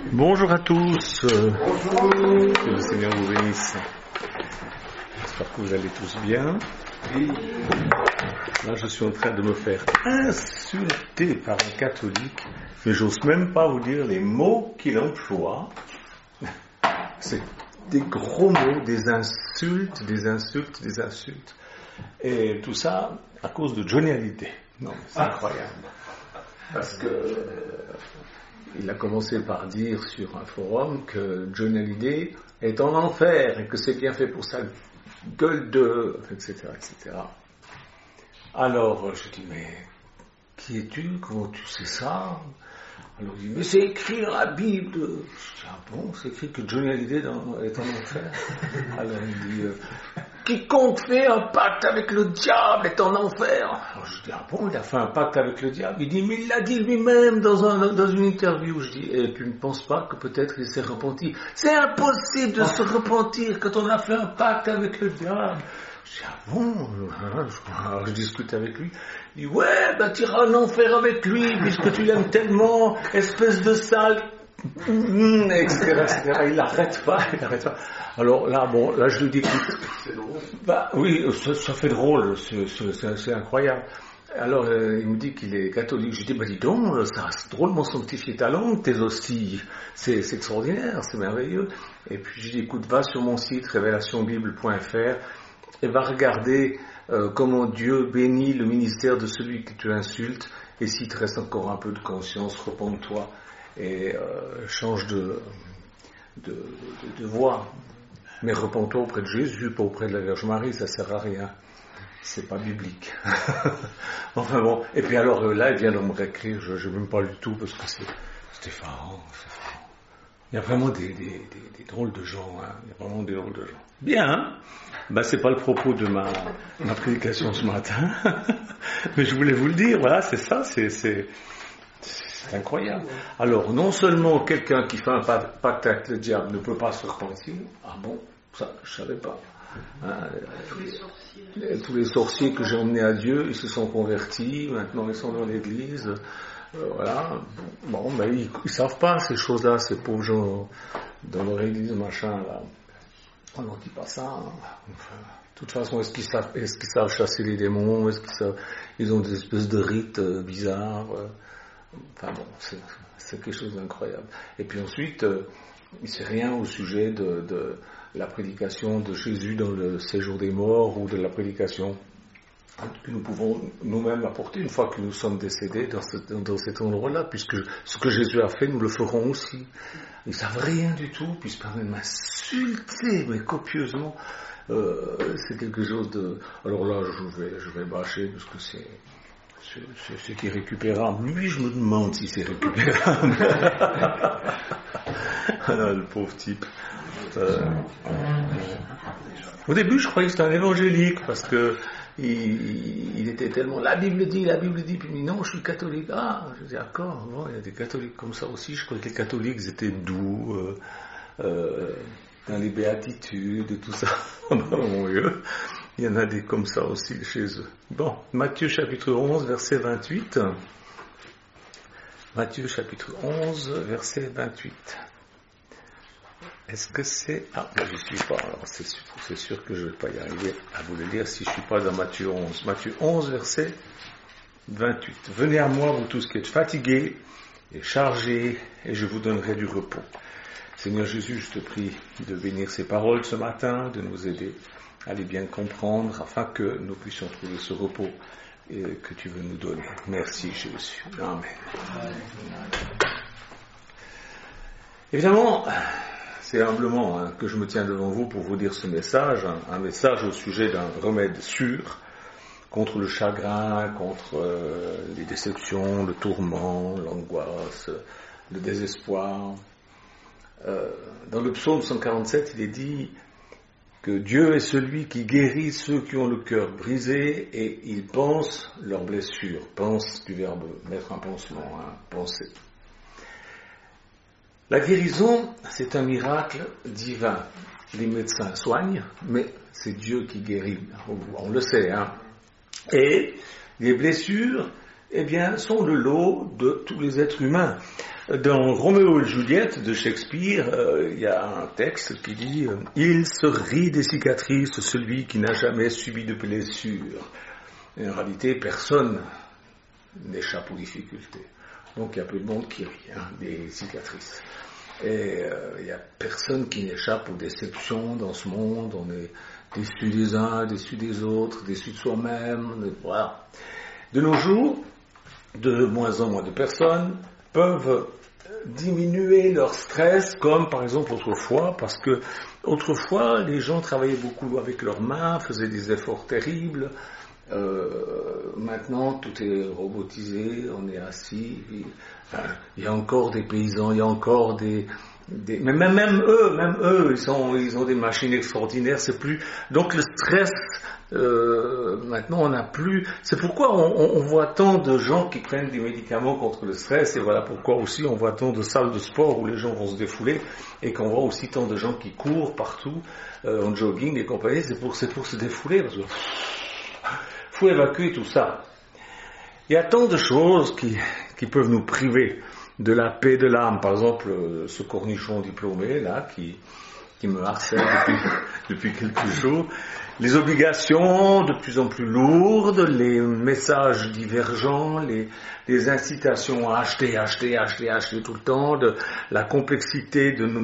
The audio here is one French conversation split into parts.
Bonjour à tous. Bonjour. Que le Seigneur vous bénisse. J'espère que vous allez tous bien. Oui. Là, je suis en train de me faire insulter par un catholique, mais j'ose même pas vous dire les mots qu'il emploie. C'est des gros mots, des insultes. Et tout ça à cause de Johnny Hallyday. Non, c'est incroyable. Parce que il a commencé par dire sur un forum que Johnny Hallyday est en enfer et que c'est bien fait pour sa gueule de... etc. Alors, je dis, mais qui es-tu? Comment tu sais ça? Alors il dit, mais c'est écrit dans la Bible. Je dis, ah bon, c'est écrit que Johnny Hallyday est en enfer? Alors il dit, quiconque fait un pacte avec le diable est en enfer. Alors je dis, ah bon, il a fait un pacte avec le diable? Il dit, mais il l'a dit lui-même dans une interview. Je dis, et tu ne penses pas que peut-être il s'est repenti? C'est impossible de se repentir quand on a fait un pacte avec le diable. Je dis, ah bon? Alors je discute avec lui. Il dit, ouais, ben tu iras en enfer avec lui, puisque tu l'aimes tellement, espèce de sale, etc. Il n'arrête pas. Alors là, bon, là je lui dis, écoute, C'est drôle. bah oui, ça fait drôle, c'est incroyable. Alors il me dit qu'il est catholique. Je dis, bah dis donc, ça a drôlement sanctifié ta langue, tes hosties, c'est extraordinaire, c'est merveilleux. Et puis je dis, écoute, va sur mon site révélationbible.fr et va regarder comment Dieu bénit le ministère de celui que tu insultes, et s'il te reste encore un peu de conscience, repens-toi et change de voie. Mais repens-toi auprès de Jésus, pas auprès de la Vierge Marie, ça sert à rien. C'est pas biblique. Enfin bon, et puis alors là, il vient de me réécrire, je n'aime pas du tout, parce que c'est effarant. Il y a vraiment des drôles de gens, hein. Il y a vraiment des drôles de gens. Bien, hein? Ben, c'est pas le propos de ma prédication ce matin, mais je voulais vous le dire, voilà, c'est ça, c'est incroyable. Alors, non seulement quelqu'un qui fait un pacte avec le diable ne peut pas se repentir, ah bon, ça, je savais pas. Hein, tous les sorciers que j'ai emmenés à Dieu, ils se sont convertis, maintenant ils sont dans l'église, voilà. Bon, ben, ils savent pas ces choses-là, ces pauvres gens dans leur église, machin, là. On n'en dit pas ça. Hein. Enfin, de toute façon, est-ce qu'ils savent chasser les démons? Est-ce qu'ils ont des espèces de rites bizarres? Enfin bon, c'est quelque chose d'incroyable. Et puis ensuite, il ne sait rien au sujet de la prédication de Jésus dans le séjour des morts, ou de la prédication que nous pouvons nous-mêmes apporter une fois que nous sommes décédés dans cet endroit-là, puisque ce que Jésus a fait, nous le ferons aussi. Ils ne savent rien du tout, puis ils se permettent de m'insulter, mais copieusement. C'est quelque chose de... Alors là, je vais bâcher, parce que c'est irrécupérable. Lui, je me demande si c'est récupérable. Alors, le pauvre type. Au début, je croyais que c'était un évangélique, parce que il était tellement... La Bible dit, puis il dit, non, je suis catholique. Ah, je dis, d'accord, bon, il y a des catholiques comme ça aussi. Je croyais que les catholiques étaient doux, dans les béatitudes et tout ça. Mon Dieu, il y en a des comme ça aussi chez eux. Bon, Matthieu chapitre 11, verset 28. Matthieu chapitre 11, verset 28. Est-ce que c'est... Ah, moi je ne suis pas, alors c'est sûr que je ne vais pas y arriver à vous le lire si je ne suis pas dans Matthieu 11. Matthieu 11, verset 28. Venez à moi, vous tous qui êtes fatigués et chargés, et je vous donnerai du repos. Seigneur Jésus, je te prie de bénir ces paroles ce matin, de nous aider à les bien comprendre, afin que nous puissions trouver ce repos que tu veux nous donner. Merci Jésus. Amen. Évidemment, c'est humblement que je me tiens devant vous pour vous dire ce message, un message au sujet d'un remède sûr contre le chagrin, contre les déceptions, le tourment, l'angoisse, le désespoir. Dans le psaume 147, il est dit que Dieu est celui qui guérit ceux qui ont le cœur brisé, et il pense leurs blessures. Pense du verbe mettre un pansement, penser. La guérison, c'est un miracle divin. Les médecins soignent, mais c'est Dieu qui guérit. On le sait, hein. Et les blessures, eh bien, sont le lot de tous les êtres humains. Dans Roméo et Juliette de Shakespeare, il y a un texte qui dit « Il se rit des cicatrices, celui qui n'a jamais subi de blessure ». Et en réalité, personne n'échappe aux difficultés. Donc il y a peu de monde qui rit des cicatrices. Et il n'y a personne qui n'échappe aux déceptions dans ce monde. On est déçus des uns, déçus des autres, déçus de soi-même. Voilà. De nos jours, de moins en moins de personnes peuvent diminuer leur stress, comme par exemple autrefois, parce que autrefois les gens travaillaient beaucoup avec leurs mains, faisaient des efforts terribles. Maintenant tout est robotisé, on est assis, il y a encore des paysans, il y a encore mais même eux, ils ont des machines extraordinaires, c'est plus, donc le stress, maintenant on n'a plus, c'est pourquoi on voit tant de gens qui prennent des médicaments contre le stress, et voilà pourquoi aussi on voit tant de salles de sport où les gens vont se défouler, et qu'on voit aussi tant de gens qui courent partout, en jogging et compagnie, c'est pour se défouler, parce que faut évacuer tout ça. Il y a tant de choses qui peuvent nous priver de la paix de l'âme. Par exemple, ce cornichon diplômé là qui me harcèle depuis quelques jours. Les obligations de plus en plus lourdes, les messages divergents, les incitations à acheter tout le temps, la complexité de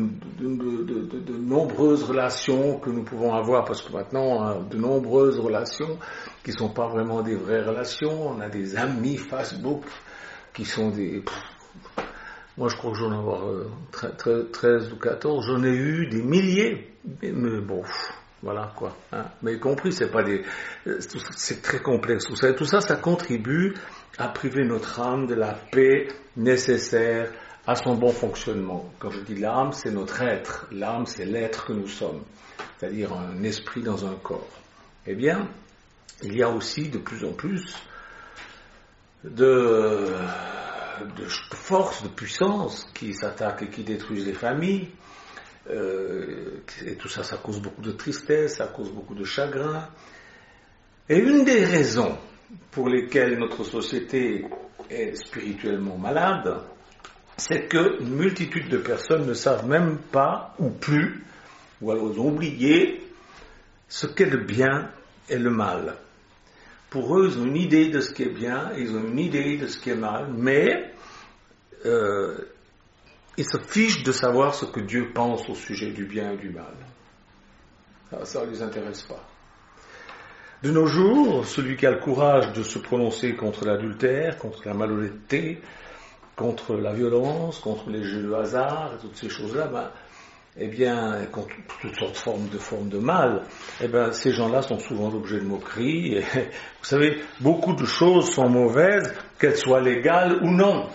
nombreuses relations que nous pouvons avoir, parce que maintenant, de nombreuses relations qui ne sont pas vraiment des vraies relations. On a des amis Facebook qui sont des... Moi, je crois que j'en ai avoir 13 ou 14. J'en ai eu des milliers. Mais bon, voilà quoi. Mais compris, c'est pas c'est très complexe. Tout ça, ça contribue à priver notre âme de la paix nécessaire à son bon fonctionnement. Quand je dis l'âme, c'est notre être. L'âme, c'est l'être que nous sommes. C'est-à-dire un esprit dans un corps. Eh bien, il y a aussi de plus en plus de forces, de puissances qui s'attaquent et qui détruisent les familles. Et tout ça, ça cause beaucoup de tristesse, ça cause beaucoup de chagrin. Et une des raisons pour lesquelles notre société est spirituellement malade, c'est qu'une multitude de personnes ne savent même pas, ou plus, ou alors ont oublié ce qu'est le bien et le mal. Pour eux, ils ont une idée de ce qui est bien, ils ont une idée de ce qui est mal, mais ils se fichent de savoir ce que Dieu pense au sujet du bien et du mal. Ça ne les intéresse pas. De nos jours, celui qui a le courage de se prononcer contre l'adultère, contre la malhonnêteté, contre la violence, contre les jeux de hasard, et toutes ces choses-là, contre toutes sortes de formes de mal, ces gens-là sont souvent l'objet de moqueries. Et, vous savez, beaucoup de choses sont mauvaises, qu'elles soient légales ou non.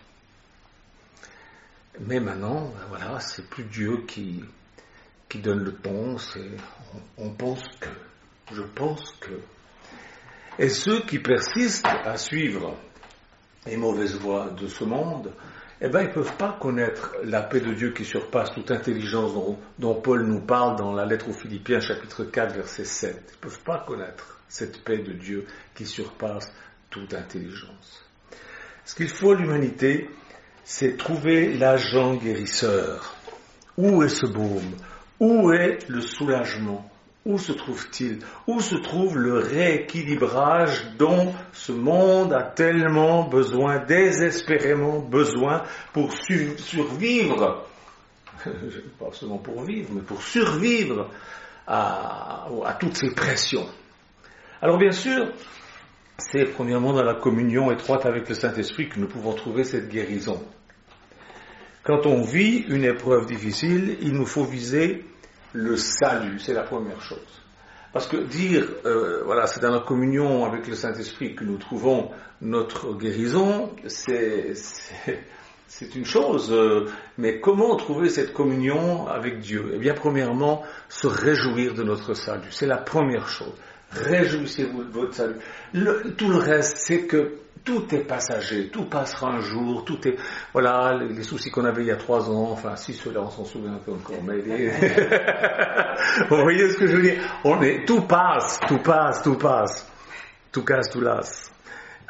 Mais maintenant, c'est plus Dieu qui donne le ton, on pense que, je pense que. Et ceux qui persistent à suivre les mauvaises voies de ce monde, ils ne peuvent pas connaître la paix de Dieu qui surpasse toute intelligence dont Paul nous parle dans la lettre aux Philippiens, chapitre 4, verset 7. Ils ne peuvent pas connaître cette paix de Dieu qui surpasse toute intelligence. Ce qu'il faut à l'humanité, c'est trouver l'agent guérisseur. Où est ce baume? Où est le soulagement? Où se trouve-t-il? Où se trouve le rééquilibrage dont ce monde a tellement besoin, désespérément besoin pour survivre, pas seulement pour vivre, mais pour survivre à toutes ces pressions. Alors bien sûr, c'est premièrement dans la communion étroite avec le Saint-Esprit que nous pouvons trouver cette guérison. Quand on vit une épreuve difficile, il nous faut viser le salut, c'est la première chose. Parce que dire, c'est dans la communion avec le Saint-Esprit que nous trouvons notre guérison, c'est une chose, mais comment trouver cette communion avec Dieu? Eh bien, premièrement, se réjouir de notre salut, c'est la première chose. Réjouissez-vous de votre salut. Tout le reste, c'est que tout est passager, tout passera un jour, tout est... Voilà, les soucis qu'on avait il y a 3 ans, enfin, si ceux-là, on s'en souvient un peu encore, mais... Vous voyez ce que je veux dire? Tout passe. Tout casse, tout lasse.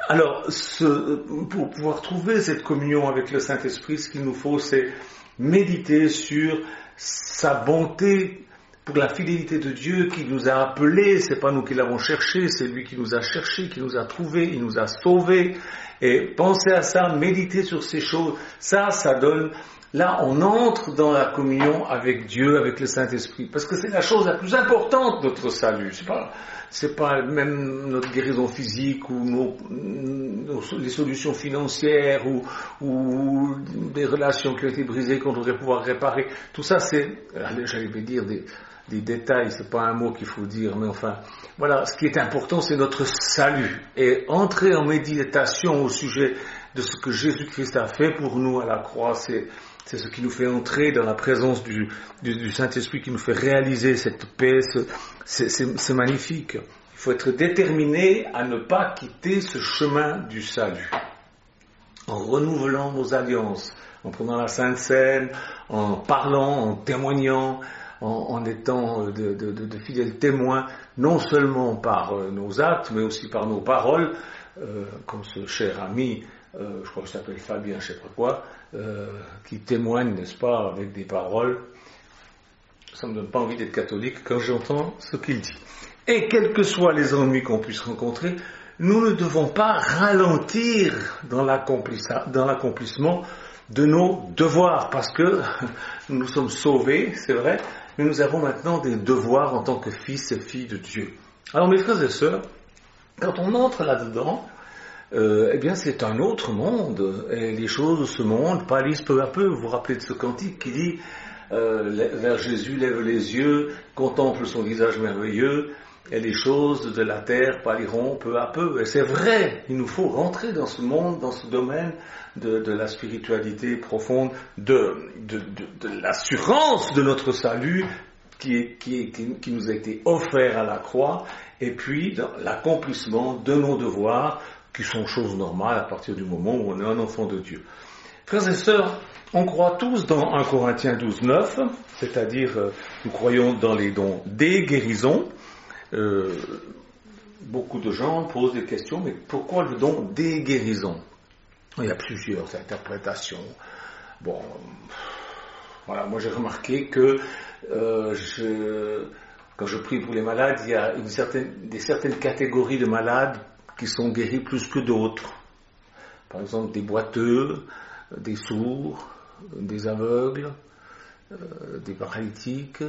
Alors, pour pouvoir trouver cette communion avec le Saint-Esprit, ce qu'il nous faut, c'est méditer sur sa bonté, pour la fidélité de Dieu qui nous a appelés. C'est pas nous qui l'avons cherché, c'est lui qui nous a cherchés, qui nous a trouvés, il nous a sauvés. Et pensez à ça, méditez sur ces choses. Ça donne. Là, on entre dans la communion avec Dieu, avec le Saint-Esprit, parce que c'est la chose la plus importante de notre salut. C'est pas même notre guérison physique ou les solutions financières ou des relations qui ont été brisées qu'on devrait pouvoir réparer. Tout ça, j'allais dire des détails, c'est pas un mot qu'il faut dire, mais enfin, voilà, ce qui est important, c'est notre salut. Et entrer en méditation au sujet de ce que Jésus-Christ a fait pour nous à la croix, c'est ce qui nous fait entrer dans la présence du Saint-Esprit, qui nous fait réaliser cette paix. C'est magnifique. Il faut être déterminé à ne pas quitter ce chemin du salut. En renouvelant nos alliances, en prenant la Sainte Seine, en parlant, en témoignant, en étant de fidèles témoins, non seulement par nos actes, mais aussi par nos paroles, comme ce cher ami, je crois que ça s'appelle Fabien, je ne sais pas quoi, qui témoigne, n'est-ce pas, avec des paroles. Ça ne me donne pas envie d'être catholique quand j'entends ce qu'il dit. Et quels que soient les ennuis qu'on puisse rencontrer, nous ne devons pas ralentir dans l'accomplissement de nos devoirs, parce que nous sommes sauvés, c'est vrai, mais nous avons maintenant des devoirs en tant que fils et filles de Dieu. Alors mes frères et sœurs, quand on entre là-dedans, eh bien c'est un autre monde, et les choses de ce monde pâlissent peu à peu. Vous vous rappelez de ce cantique qui dit vers Jésus lève les yeux, contemple son visage merveilleux, et les choses de la terre pâliront peu à peu. Et c'est vrai, il nous faut rentrer dans ce monde, dans ce domaine de la spiritualité profonde, de l'assurance de notre salut qui nous a été offert à la croix, et puis dans l'accomplissement de nos devoirs, qui sont choses normales à partir du moment où on est un enfant de Dieu. Frères et sœurs, on croit tous dans 1 Corinthiens 12:9, c'est-à-dire nous croyons dans les dons des guérisons. Beaucoup de gens posent des questions, mais pourquoi le don des guérisons? Il y a plusieurs interprétations. Bon, voilà, moi j'ai remarqué que quand je prie pour les malades, il y a certaines catégories de malades qui sont guéris plus que d'autres. Par exemple, des boiteux, des sourds, des aveugles, des paralytiques,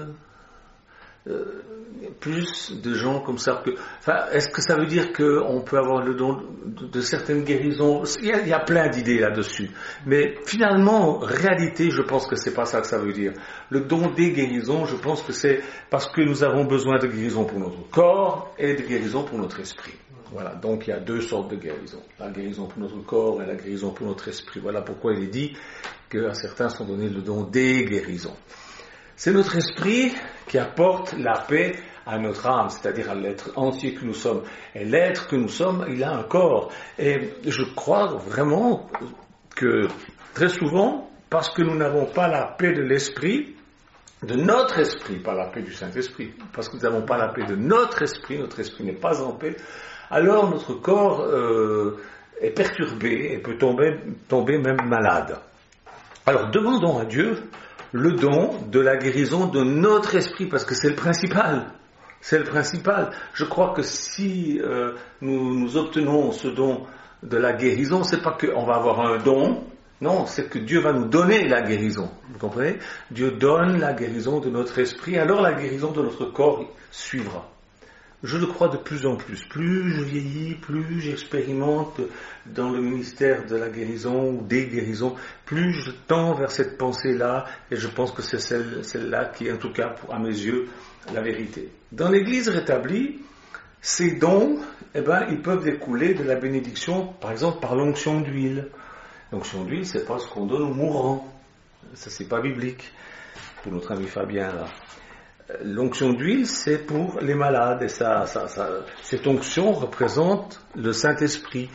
plus de gens comme ça. Est-ce que ça veut dire qu'on peut avoir le don de certaines guérisons? Il y a plein d'idées là-dessus. Mais finalement, en réalité, je pense que c'est pas ça que ça veut dire. Le don des guérisons, je pense que c'est parce que nous avons besoin de guérison pour notre corps et de guérison pour notre esprit. Voilà, donc il y a deux sortes de guérison. La guérison pour notre corps et la guérison pour notre esprit. Voilà pourquoi il est dit qu'à certains sont donnés le don des guérisons. C'est notre esprit qui apporte la paix à notre âme, c'est-à-dire à l'être entier que nous sommes. Et l'être que nous sommes, il a un corps. Et je crois vraiment que très souvent, parce que nous n'avons pas la paix de l'esprit, de notre esprit, pas la paix du Saint-Esprit, parce que nous n'avons pas la paix de notre esprit n'est pas en paix, alors notre corps est perturbé et peut tomber même malade. Alors demandons à Dieu le don de la guérison de notre esprit, parce que c'est le principal. C'est le principal. Je crois que si nous obtenons ce don de la guérison, c'est pas qu'on va avoir un don, non, c'est que Dieu va nous donner la guérison. Vous comprenez? Dieu donne la guérison de notre esprit, alors la guérison de notre corps suivra. Je le crois de plus en plus. Plus je vieillis, plus j'expérimente dans le ministère de la guérison ou des guérisons, plus je tends vers cette pensée-là, et je pense que c'est celle-là qui est, en tout cas, à mes yeux, la vérité. Dans l'Église rétablie, ces dons, ils peuvent découler de la bénédiction, par exemple, par l'onction d'huile. L'onction d'huile, c'est pas ce qu'on donne aux mourants. Ça, c'est pas biblique. Pour notre ami Fabien, là. L'onction d'huile, c'est pour les malades, et cette onction représente le Saint-Esprit.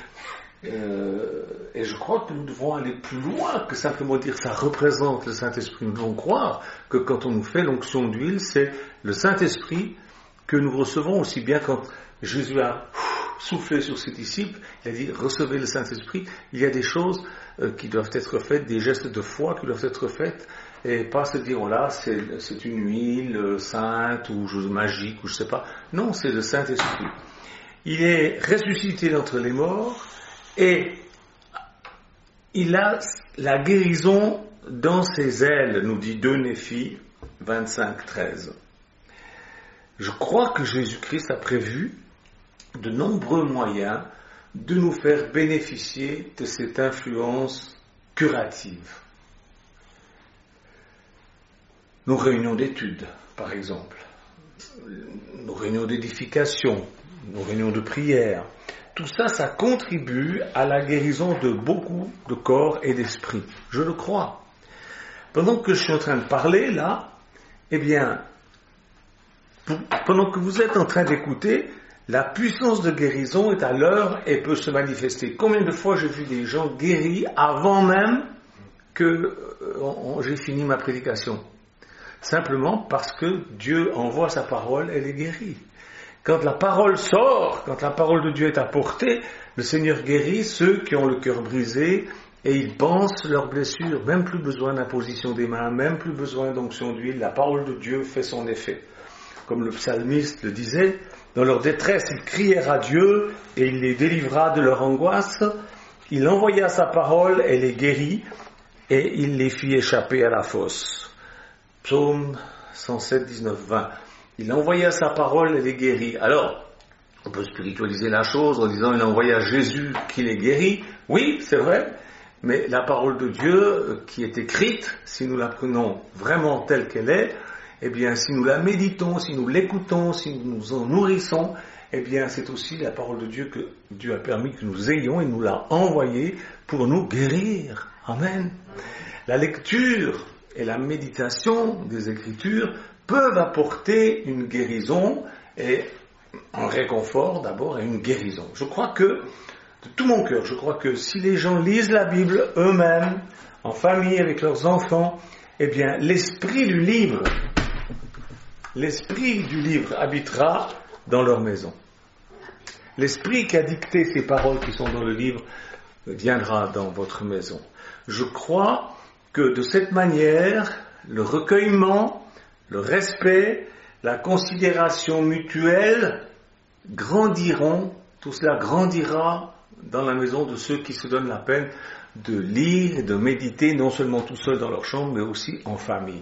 Et je crois que nous devons aller plus loin que simplement dire ça représente le Saint-Esprit. Nous devons croire que quand on nous fait l'onction d'huile, c'est le Saint-Esprit que nous recevons, aussi bien quand Jésus a soufflé sur ses disciples, il a dit recevez le Saint-Esprit, il y a des choses qui doivent être faites, des gestes de foi qui doivent être faits, et pas se dire oh là c'est une huile sainte ou magique ou je sais pas. Non, c'est le Saint-Esprit. Il est ressuscité d'entre les morts et il a la guérison dans ses ailes, nous dit 2 Néphi 25-13. Je crois que Jésus-Christ a prévu de nombreux moyens de nous faire bénéficier de cette influence curative. Nos réunions d'études, par exemple, nos réunions d'édification, nos réunions de prière, tout ça, ça contribue à la guérison de beaucoup de corps et d'esprit. Je le crois. Pendant que je suis en train de parler, là, eh bien, pendant que vous êtes en train d'écouter, la puissance de guérison est à l'œuvre et peut se manifester. Combien de fois j'ai vu des gens guéris avant même que j'ai fini ma prédication? Simplement parce que Dieu envoie sa parole, elle est guérie. Quand la parole sort, quand la parole de Dieu est apportée, le Seigneur guérit ceux qui ont le cœur brisé et ils pensent leurs blessures. Même plus besoin d'imposition des mains, même plus besoin d'onction d'huile. La parole de Dieu fait son effet. Comme le psalmiste le disait, dans leur détresse, ils crièrent à Dieu et il les délivra de leur angoisse. Il envoya sa parole, elle les guérit et il les fit échapper à la fosse. Psaume 107, 19, 20. Il envoya sa parole, elle les guérit. Alors, on peut spiritualiser la chose en disant il envoya Jésus qui les guérit. Oui, c'est vrai, mais la parole de Dieu qui est écrite, si nous la prenons vraiment telle qu'elle est, eh bien, si nous la méditons, si nous l'écoutons, si nous nous en nourrissons, eh bien, c'est aussi la parole de Dieu que Dieu a permis que nous ayons et nous l'a envoyée pour nous guérir. Amen. La lecture et la méditation des Écritures peuvent apporter une guérison et un réconfort d'abord et une guérison. Je crois que, de tout mon cœur, je crois que si les gens lisent la Bible eux-mêmes, en famille, avec leurs enfants, eh bien, l'esprit du livre habitera dans leur maison. L'esprit qui a dicté ces paroles qui sont dans le livre viendra dans votre maison. Je crois que de cette manière, le recueillement, le respect, la considération mutuelle grandiront, tout cela grandira dans la maison de ceux qui se donnent la peine de lire et de méditer, non seulement tout seul dans leur chambre, mais aussi en famille.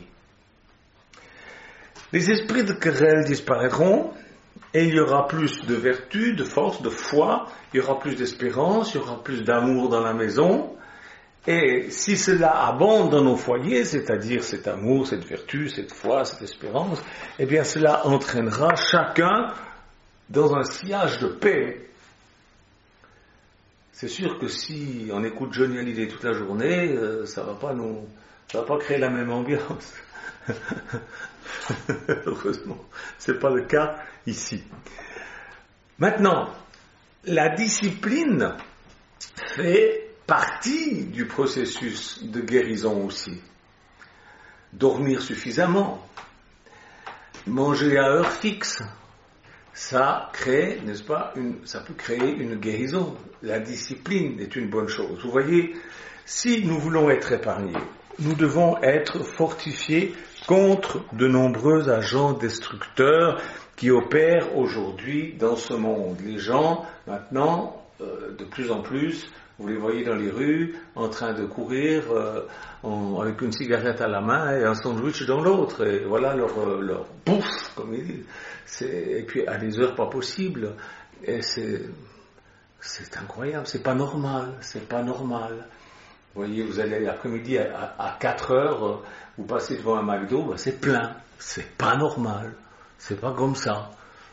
Les esprits de querelle disparaîtront et il y aura plus de vertu, de force, de foi, il y aura plus d'espérance, il y aura plus d'amour dans la maison. Et si cela abonde dans nos foyers, c'est-à-dire cet amour, cette vertu, cette foi, cette espérance, eh bien cela entraînera chacun dans un sillage de paix. C'est sûr que si on écoute Johnny Hallyday toute la journée, ça va pas créer la même ambiance. Heureusement, c'est pas le cas ici. Maintenant, la discipline fait partie du processus de guérison aussi. Dormir suffisamment, manger à heure fixe, ça crée, n'est-ce pas, ça peut créer une guérison. La discipline est une bonne chose. Vous voyez, si nous voulons être épargnés, nous devons être fortifiés contre de nombreux agents destructeurs qui opèrent aujourd'hui dans ce monde. Les gens, maintenant, de plus en plus, vous les voyez dans les rues, en train de courir avec une cigarette à la main et un sandwich dans l'autre. Et voilà leur bouffe, comme ils disent. Et puis à des heures pas possibles. Et c'est incroyable, c'est pas normal. Vous voyez, vous allez l'après-midi à 4 heures, vous passez devant un McDo, c'est plein. C'est pas normal. C'est pas comme ça.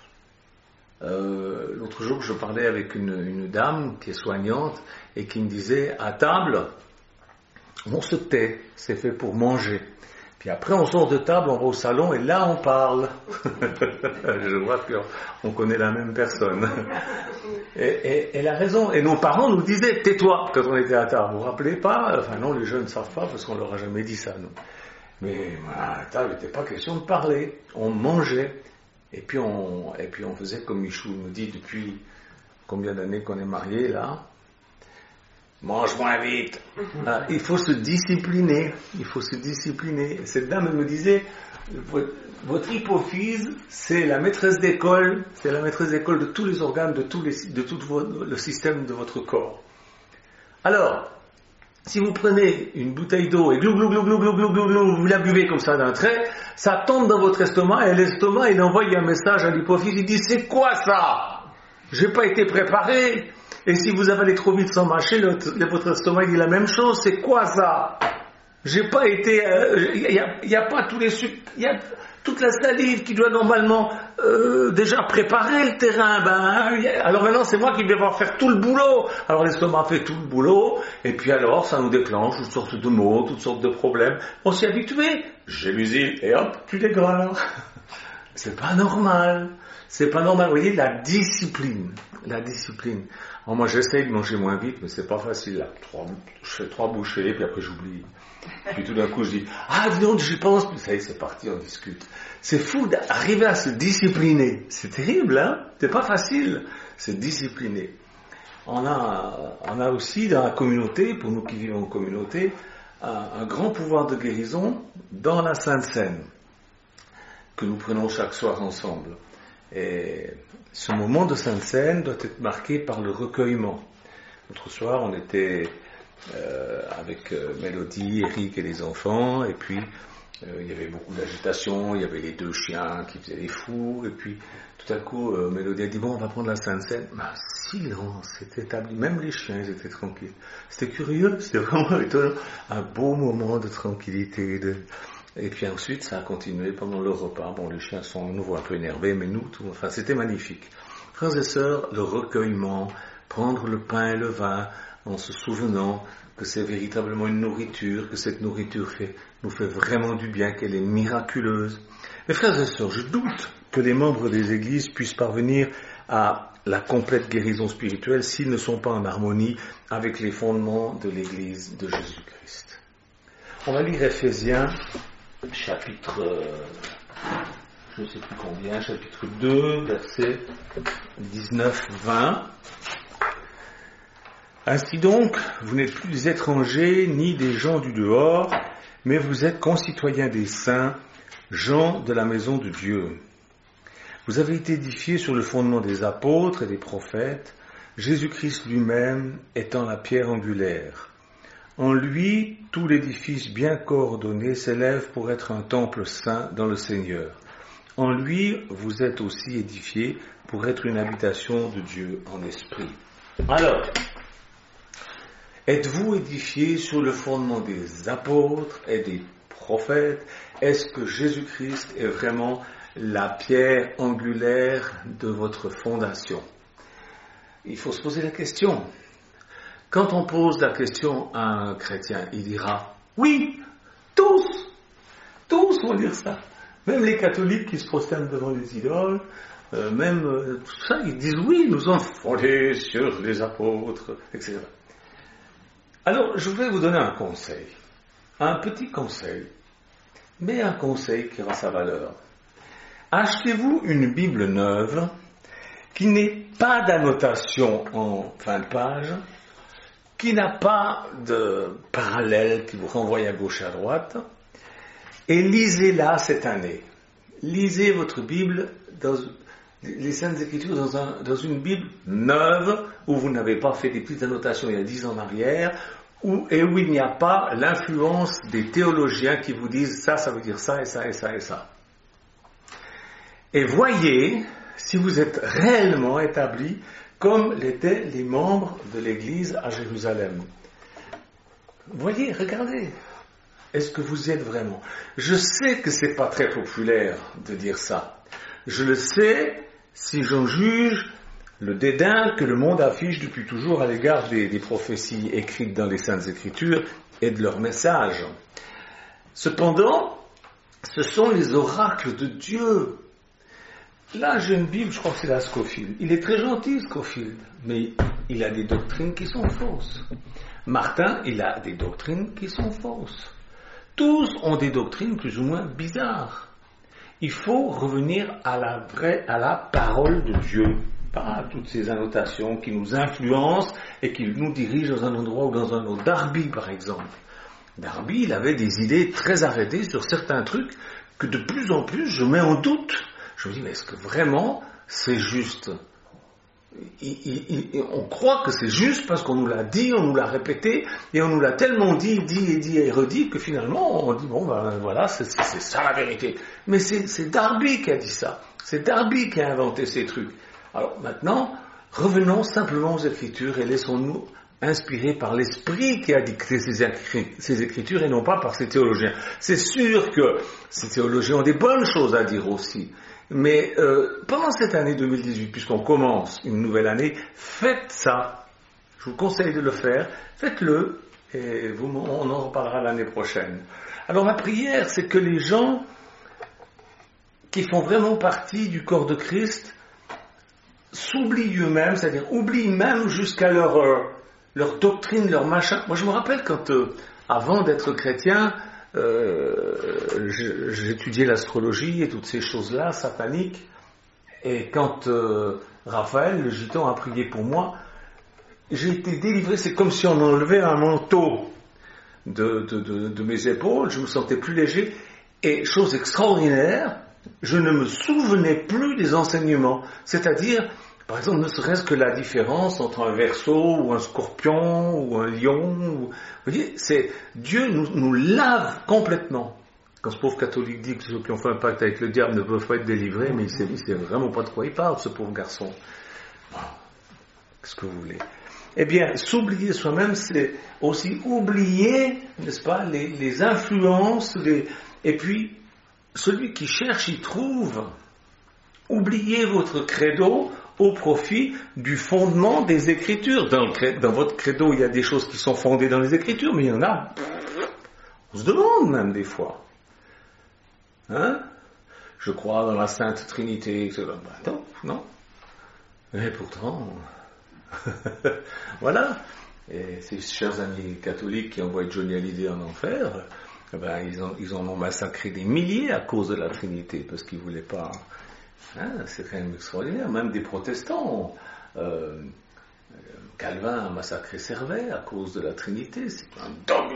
L'autre jour, je parlais avec une dame qui est soignante et qui me disait, à table, on se tait, c'est fait pour manger. Puis après, on sort de table, on va au salon et là, on parle. Je vois qu'on connaît la même personne. Et elle a raison. Et nos parents nous disaient, tais-toi, quand on était à table. Vous vous rappelez pas? Enfin non, les jeunes ne savent pas parce qu'on leur a jamais dit ça, nous. Mais à table, il n'était pas question de parler. On mangeait. Et puis on faisait comme Michou nous dit depuis combien d'années qu'on est mariés là. Mange moins vite. Il faut se discipliner. Il faut se discipliner. Cette dame elle me disait, votre hypophyse, c'est la maîtresse d'école. C'est la maîtresse d'école de tous les organes, de tout le système de votre corps. Alors, si vous prenez une bouteille d'eau et glou glou glou glou glou glou glou glou, vous la buvez comme ça d'un trait, ça tombe dans votre estomac et l'estomac il envoie un message à l'hypophyse, il dit c'est quoi ça? J'ai pas été préparé. Et si vous avalez trop vite sans mâcher, votre estomac dit la même chose, c'est quoi ça? J'ai pas été, il y a pas tous les sucres, il y a toute la salive qui doit normalement déjà préparer le terrain. Alors maintenant c'est moi qui vais devoir faire tout le boulot. Alors l'estomac fait tout le boulot et puis alors ça nous déclenche toutes sortes de maux, toutes sortes de problèmes. On s'y est habitué. Gélusil et hop, plus les gras. C'est pas normal. C'est pas normal. Vous voyez la discipline. Alors moi j'essaye de manger moins vite, mais c'est pas facile là. Je fais 3 bouchées puis après j'oublie. Puis tout d'un coup je dis dis donc j'y pense, puis ça y est c'est parti, on discute. C'est fou d'arriver à se discipliner. C'est terrible, hein? C'est pas facile, se discipliner. On a aussi dans la communauté, pour nous qui vivons en communauté, un grand pouvoir de guérison dans la Sainte Seine que nous prenons chaque soir ensemble. Et ce moment de Sainte Seine doit être marqué par le recueillement. L'autre soir on était avec Mélodie, Eric et les enfants, et puis il y avait beaucoup d'agitation, il y avait les 2 chiens qui faisaient les fous, et puis tout à coup Mélodie a dit bon on va prendre la Sainte Seine. Silence, c'était établi, même les chiens ils étaient tranquilles. C'était curieux, c'était vraiment étonnant, un beau moment de tranquillité. Et puis ensuite ça a continué pendant le repas. Bon les chiens sont à nouveau un peu énervés, mais nous, c'était magnifique. Frères et sœurs, le recueillement, prendre le pain et le vin, en se souvenant que c'est véritablement une nourriture, que cette nourriture nous fait vraiment du bien, qu'elle est miraculeuse. Mais frères et sœurs, je doute que les membres des églises puissent parvenir à la complète guérison spirituelle s'ils ne sont pas en harmonie avec les fondements de l'église de Jésus-Christ. On va lire Éphésiens, chapitre, je ne sais plus combien, chapitre 2, versets 19-20. Ainsi donc, vous n'êtes plus des étrangers ni des gens du dehors, mais vous êtes concitoyens des saints, gens de la maison de Dieu. Vous avez été édifiés sur le fondement des apôtres et des prophètes, Jésus-Christ lui-même étant la pierre angulaire. En lui, tout l'édifice bien coordonné s'élève pour être un temple saint dans le Seigneur. En lui, vous êtes aussi édifiés pour être une habitation de Dieu en esprit. Alors, êtes-vous édifiés sur le fondement des apôtres et des prophètes? Est-ce que Jésus-Christ est vraiment la pierre angulaire de votre fondation? Il faut se poser la question. Quand on pose la question à un chrétien, il dira « Oui, tous vont dire ça. Même les catholiques qui se prosternent devant les idoles, tout ça, ils disent « Oui, nous sommes fondés sur les apôtres, etc. » Alors, je vais vous donner un conseil, un petit conseil, mais un conseil qui aura sa valeur. Achetez-vous une Bible neuve qui n'ait pas d'annotation en fin de page, qui n'a pas de parallèle qui vous renvoie à gauche et à droite, et lisez-la cette année. Lisez votre Bible, les Saintes Écritures, dans une Bible neuve, où vous n'avez pas fait des petites annotations il y a 10 ans en arrière, et où il n'y a pas l'influence des théologiens qui vous disent ça veut dire ça, et ça, et ça, et ça. Et voyez si vous êtes réellement établi comme l'étaient les membres de l'église à Jérusalem. Voyez, regardez. Est-ce que vous y êtes vraiment? Je sais que c'est pas très populaire de dire ça. Je le sais si j'en juge le dédain que le monde affiche depuis toujours à l'égard des prophéties écrites dans les Saintes Écritures et de leurs messages. Cependant, ce sont les oracles de Dieu. Là, j'ai une Bible, je crois que c'est la Scofield. Il est très gentil, Scofield, mais il a des doctrines qui sont fausses. Martin, il a des doctrines qui sont fausses. Tous ont des doctrines plus ou moins bizarres. Il faut revenir à la parole de Dieu. pas toutes ces annotations qui nous influencent et qui nous dirigent dans un endroit ou dans un autre. Darby, par exemple. Darby, il avait des idées très arrêtées sur certains trucs que de plus en plus je mets en doute. Je me dis, mais est-ce que vraiment c'est juste ? On croit que c'est juste parce qu'on nous l'a dit, on nous l'a répété, et on nous l'a tellement dit et redit que finalement on dit, bon ben voilà, c'est ça la vérité. Mais c'est Darby qui a dit ça. C'est Darby qui a inventé ces trucs. Alors maintenant, revenons simplement aux Écritures et laissons-nous inspirer par l'Esprit qui a dicté ces Écritures et non pas par ces théologiens. C'est sûr que ces théologiens ont des bonnes choses à dire aussi. Mais pendant cette année 2018, puisqu'on commence une nouvelle année, faites ça. Je vous conseille de le faire. Faites-le et on en reparlera l'année prochaine. Alors ma prière, c'est que les gens qui font vraiment partie du corps de Christ s'oublient eux-mêmes, c'est-à-dire oublient même jusqu'à leur doctrine, leur machin. Moi je me rappelle quand, avant d'être chrétien, j'étudiais l'astrologie et toutes ces choses-là, sataniques, et quand Raphaël, le gitan, a prié pour moi, j'ai été délivré, c'est comme si on enlevait un manteau de mes épaules, je me sentais plus léger, et chose extraordinaire, je ne me souvenais plus des enseignements, c'est-à-dire, par exemple, ne serait-ce que la différence entre un Verseau ou un Scorpion ou un Lion. Vous voyez, Dieu nous lave complètement. Quand ce pauvre catholique dit que ceux qui ont fait un pacte avec le diable ne peuvent pas être délivrés, mais il sait vraiment pas de quoi il parle, ce pauvre garçon. Qu'est-ce que vous voulez ? Eh bien, s'oublier soi-même, c'est aussi oublier, n'est-ce pas, les influences, et puis, celui qui cherche, il trouve. Oubliez votre credo au profit du fondement des Écritures. Dans votre credo, il y a des choses qui sont fondées dans les Écritures, mais il y en a, on se demande même des fois. Hein ? Je crois dans la Sainte Trinité. Non. Et pourtant, voilà. Et ces chers amis catholiques qui envoient Johnny Hallyday en enfer, ils en ont massacré des milliers à cause de la Trinité, parce qu'ils ne voulaient pas... c'est quand même extraordinaire, même des protestants. Calvin a massacré Servet à cause de la Trinité, c'est un dogme.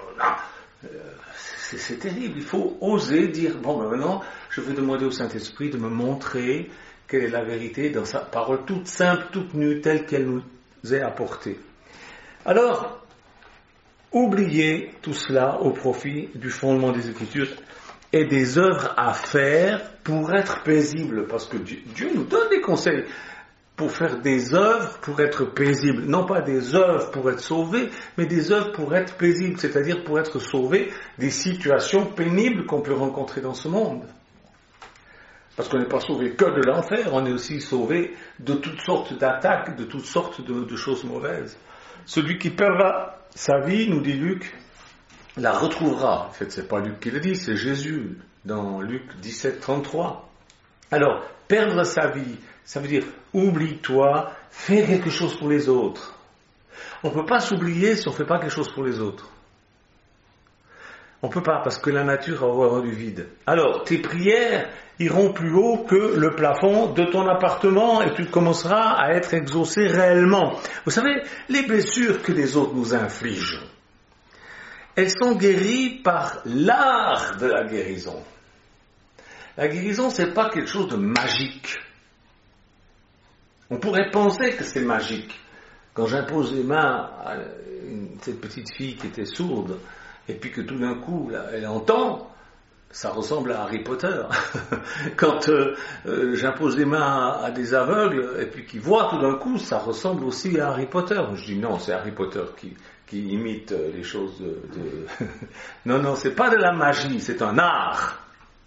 C'est terrible, il faut oser dire, bon ben maintenant je vais demander au Saint-Esprit de me montrer quelle est la vérité dans sa parole toute simple, toute nue, telle qu'elle nous est apportée. Alors, oubliez tout cela au profit du fondement des Écritures et des œuvres à faire pour être paisible, parce que Dieu nous donne des conseils pour faire des œuvres pour être paisible, non pas des œuvres pour être sauvé, mais des œuvres pour être paisible, c'est-à-dire pour être sauvé des situations pénibles qu'on peut rencontrer dans ce monde. Parce qu'on n'est pas sauvé que de l'enfer, on est aussi sauvé de toutes sortes d'attaques, de toutes sortes de choses mauvaises. Celui qui perdra sa vie, nous dit Luc, la retrouvera. En fait, c'est pas Luc qui le dit, c'est Jésus, dans Luc 17, 33. Alors, perdre sa vie, ça veut dire, oublie-toi, fais quelque chose pour les autres. On ne peut pas s'oublier si on ne fait pas quelque chose pour les autres. On ne peut pas, parce que la nature a horreur du vide. Alors, tes prières iront plus haut que le plafond de ton appartement et tu commenceras à être exaucé réellement. Vous savez, les blessures que les autres nous infligent, elles sont guéries par l'art de la guérison. La guérison, c'est pas quelque chose de magique. On pourrait penser que c'est magique. Quand j'impose les mains à cette petite fille qui était sourde, et puis que tout d'un coup, là, elle entend, ça ressemble à Harry Potter. Quand j'impose les mains à des aveugles, et puis qu'ils voient tout d'un coup, ça ressemble aussi à Harry Potter. Je dis non, c'est Harry Potter qui imite les choses de... Non, c'est pas de la magie, c'est un art.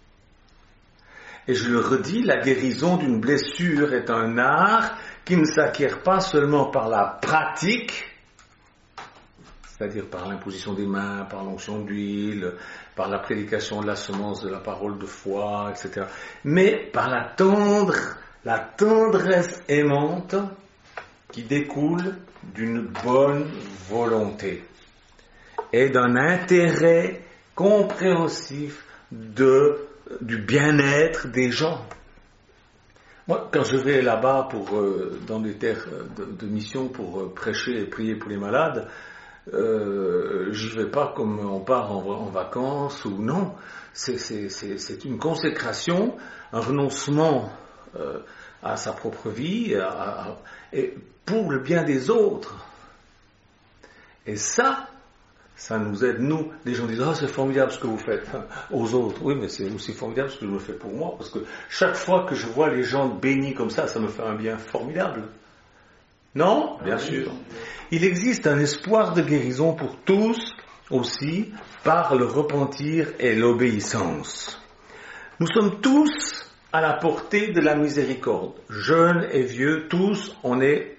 Et je le redis, la guérison d'une blessure est un art qui ne s'acquiert pas seulement par la pratique, c'est-à-dire par l'imposition des mains, par l'onction d'huile, par la prédication de la semence de la parole de foi, etc., mais par la tendresse aimante qui découle d'une bonne volonté et d'un intérêt compréhensif du bien-être des gens. Moi, quand je vais là-bas dans des terres de mission pour prêcher et prier pour les malades, j'y vais pas comme on part en vacances ou non. C'est une consécration, un renoncement à sa propre vie et pour le bien des autres. Et ça nous aide, nous. Les gens disent, c'est formidable ce que vous faites aux autres. Oui, mais c'est aussi formidable ce que je me fais pour moi, parce que chaque fois que je vois les gens bénis comme ça me fait un bien formidable. Non? Bien sûr. Il existe un espoir de guérison pour tous aussi par le repentir et l'obéissance. Nous sommes tous à la portée de la miséricorde. Jeunes et vieux, tous, on est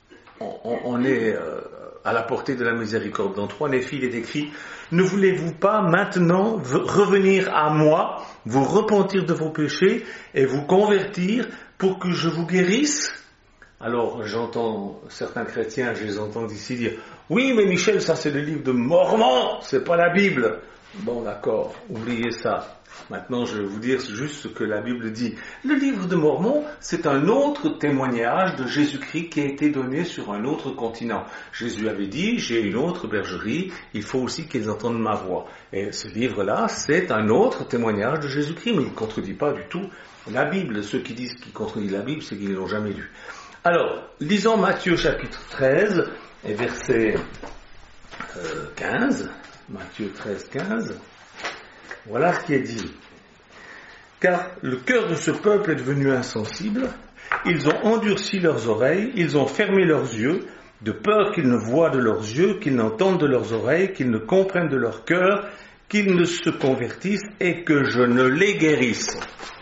à la portée de la miséricorde. Dans 3 Néphil, il est écrit, ne voulez-vous pas maintenant revenir à moi, vous repentir de vos péchés et vous convertir pour que je vous guérisse? Alors, j'entends certains chrétiens, je les entends ici dire, oui, mais Michel, ça c'est le livre de Mormon, c'est pas la Bible. Bon, d'accord, oubliez ça. Maintenant, je vais vous dire juste ce que la Bible dit. Le livre de Mormon, c'est un autre témoignage de Jésus-Christ qui a été donné sur un autre continent. Jésus avait dit, j'ai une autre bergerie, il faut aussi qu'ils entendent ma voix. Et ce livre-là, c'est un autre témoignage de Jésus-Christ, mais il ne contredit pas du tout la Bible. Ceux qui disent qu'il contredit la Bible, c'est qu'ils ne l'ont jamais lu. Alors, lisons Matthieu chapitre 13 et verset 15. Matthieu 13, 15. Voilà ce qui est dit. Car le cœur de ce peuple est devenu insensible, ils ont endurci leurs oreilles, ils ont fermé leurs yeux, de peur qu'ils ne voient de leurs yeux, qu'ils n'entendent de leurs oreilles, qu'ils ne comprennent de leur cœur, qu'ils ne se convertissent et que je ne les guérisse.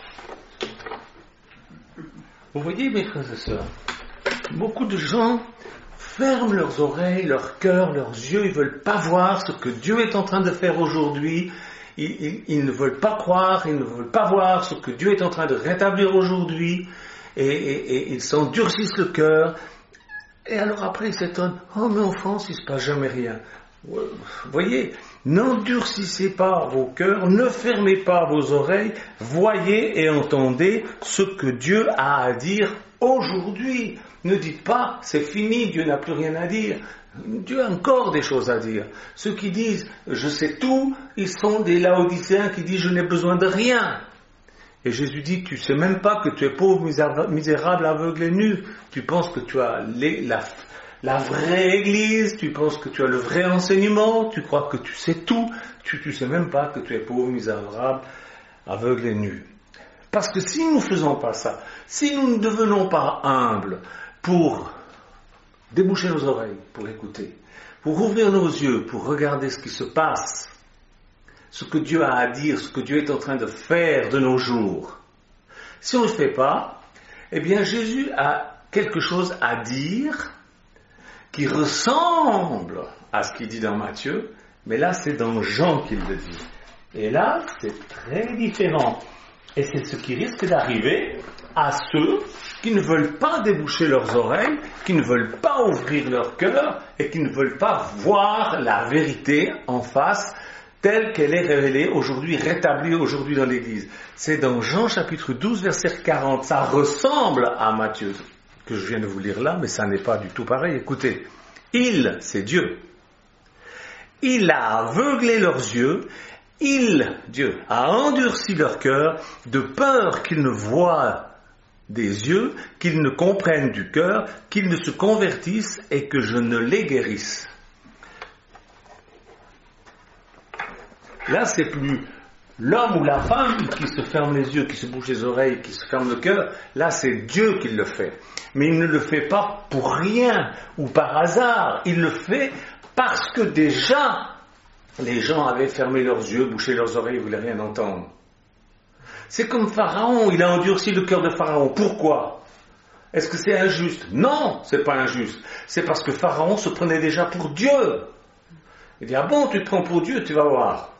Vous voyez, mes frères et sœurs, beaucoup de gens ferment leurs oreilles, leur cœur, leurs yeux, ils ne veulent pas voir ce que Dieu est en train de faire aujourd'hui. Ils ne veulent pas croire, ils ne veulent pas voir ce que Dieu est en train de rétablir aujourd'hui, et ils s'endurcissent le cœur, et alors après ils s'étonnent, oh mais en France il ne se passe jamais rien. Vous voyez, n'endurcissez pas vos cœurs, ne fermez pas vos oreilles, voyez et entendez ce que Dieu a à dire aujourd'hui. Ne dites pas, c'est fini, Dieu n'a plus rien à dire. Dieu a encore des choses à dire. Ceux qui disent « je sais tout », ils sont des Laodicéens qui disent « je n'ai besoin de rien ». Et Jésus dit « tu ne sais même pas que tu es pauvre, misérable, aveugle et nu. Tu penses que tu as la vraie Église, tu penses que tu as le vrai enseignement, tu crois que tu sais tout, tu ne sais même pas que tu es pauvre, misérable, aveugle et nu. » Parce que si nous ne faisons pas ça, si nous ne devenons pas humbles pour déboucher nos oreilles, pour écouter, pour ouvrir nos yeux, pour regarder ce qui se passe, ce que Dieu a à dire, ce que Dieu est en train de faire de nos jours. Si on ne le fait pas, eh bien Jésus a quelque chose à dire qui ressemble à ce qu'il dit dans Matthieu, mais là c'est dans Jean qu'il le dit. Et là c'est très différent. Et c'est ce qui risque d'arriver à ceux qui ne veulent pas déboucher leurs oreilles, qui ne veulent pas ouvrir leur cœur et qui ne veulent pas voir la vérité en face telle qu'elle est révélée aujourd'hui, rétablie aujourd'hui dans l'Église. C'est dans Jean chapitre 12 verset 40. Ça ressemble à Matthieu que je viens de vous lire là, mais ça n'est pas du tout pareil. Écoutez, il, c'est Dieu. Il a aveuglé leurs yeux. Il, Dieu, a endurci leur cœur de peur qu'ils ne voient des yeux, qu'ils ne comprennent du cœur, qu'ils ne se convertissent et que je ne les guérisse. Là, c'est plus l'homme ou la femme qui se ferme les yeux, qui se bouche les oreilles, qui se ferme le cœur. Là, c'est Dieu qui le fait. Mais il ne le fait pas pour rien ou par hasard. Il le fait parce que déjà, les gens avaient fermé leurs yeux, bouché leurs oreilles, ils ne voulaient rien entendre. C'est comme Pharaon, il a endurci le cœur de Pharaon. Pourquoi? Est-ce que c'est injuste? Non, c'est pas injuste. C'est parce que Pharaon se prenait déjà pour Dieu. Il dit, ah bon, tu te prends pour Dieu, tu vas voir.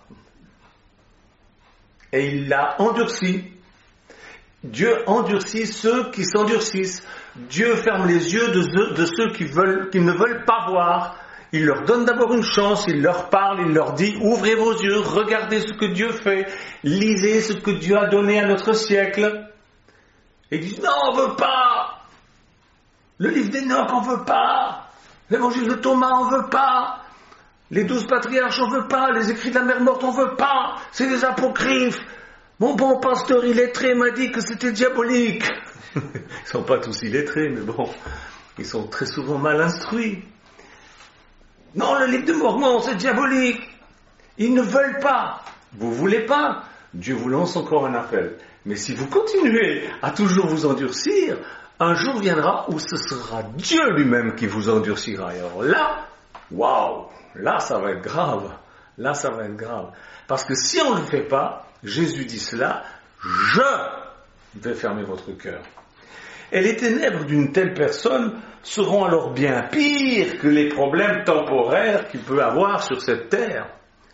Et il l'a endurci. Dieu endurcit ceux qui s'endurcissent. Dieu ferme les yeux de ceux qui ne veulent pas voir. Il leur donne d'abord une chance, il leur parle, il leur dit, ouvrez vos yeux, regardez ce que Dieu fait, lisez ce que Dieu a donné à notre siècle. Et ils disent, non, on veut pas. Le livre d'Enoch, on veut pas. L'évangile de Thomas, on veut pas. Les 12 patriarches, on veut pas. Les écrits de la mer morte, on veut pas. C'est des apocryphes. Mon bon pasteur illettré m'a dit que c'était diabolique. Ils sont pas tous illettrés, mais bon, ils sont très souvent mal instruits. Non, le livre de Mormon, c'est diabolique. Ils ne veulent pas. Vous voulez pas. Dieu vous lance encore un appel. Mais si vous continuez à toujours vous endurcir, un jour viendra où ce sera Dieu lui-même qui vous endurcira. Et alors là, waouh, là ça va être grave. Là ça va être grave. Parce que si on ne le fait pas, Jésus dit cela, je vais fermer votre cœur. Et les ténèbres d'une telle personne seront alors bien pires que les problèmes temporaires qu'il peut avoir sur cette terre.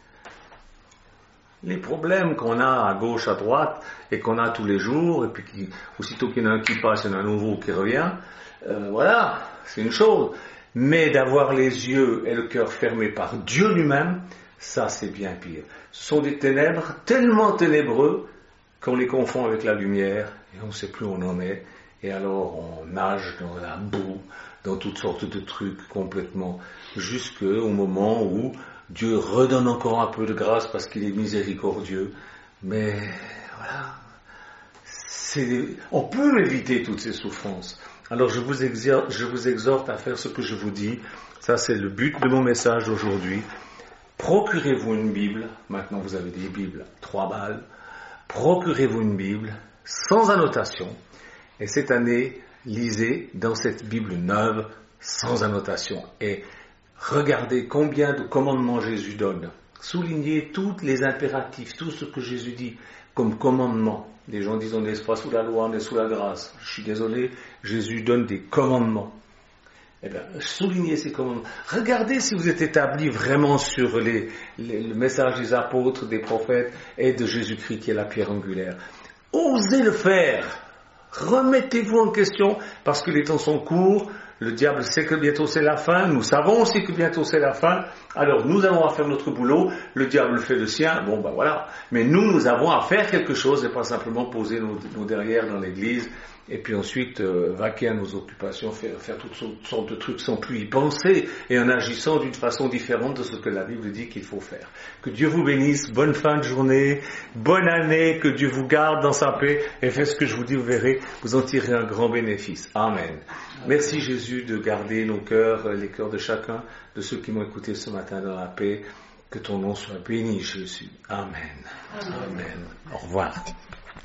Les problèmes qu'on a à gauche, à droite, et qu'on a tous les jours, et puis aussitôt qu'il y en a un qui passe, il y en a un nouveau qui revient, voilà, c'est une chose. Mais d'avoir les yeux et le cœur fermés par Dieu lui-même, ça c'est bien pire. Ce sont des ténèbres tellement ténébreux qu'on les confond avec la lumière, et on ne sait plus où on en est, et alors on nage dans la boue, dans toutes sortes de trucs complètement, jusqu'au moment où Dieu redonne encore un peu de grâce parce qu'il est miséricordieux. Mais voilà, on peut éviter toutes ces souffrances. Alors je vous exhorte à faire ce que je vous dis. Ça c'est le but de mon message aujourd'hui. Procurez-vous une Bible. Maintenant vous avez des Bibles 3 balles. Procurez-vous une Bible sans annotation. Et cette année, lisez dans cette Bible neuve sans annotation. Et regardez combien de commandements Jésus donne. Soulignez tous les impératifs, tout ce que Jésus dit comme commandement. Les gens disent on n'est pas sous la loi, on est sous la grâce. Je suis désolé, Jésus donne des commandements. Eh bien, soulignez ces commandements. Regardez si vous êtes établi vraiment sur le message des apôtres, des prophètes et de Jésus-Christ qui est la pierre angulaire. Osez le faire. Remettez-vous en question parce que les temps sont courts. Le diable sait que bientôt c'est la fin, nous savons aussi que bientôt c'est la fin, alors nous avons à faire notre boulot, le diable fait le sien, bon ben voilà, mais nous avons à faire quelque chose et pas simplement poser nos derrière dans l'église et puis ensuite vaquer à nos occupations, faire toutes sortes de trucs sans plus y penser et en agissant d'une façon différente de ce que la Bible dit qu'il faut faire. Que Dieu vous bénisse, bonne fin de journée, bonne année, que Dieu vous garde dans sa paix et faites ce que je vous dis, vous verrez, vous en tirerez un grand bénéfice. Amen. Merci Jésus de garder nos cœurs, les cœurs de chacun, de ceux qui m'ont écouté ce matin dans la paix. Que ton nom soit béni Jésus. Amen. Amen. Au revoir.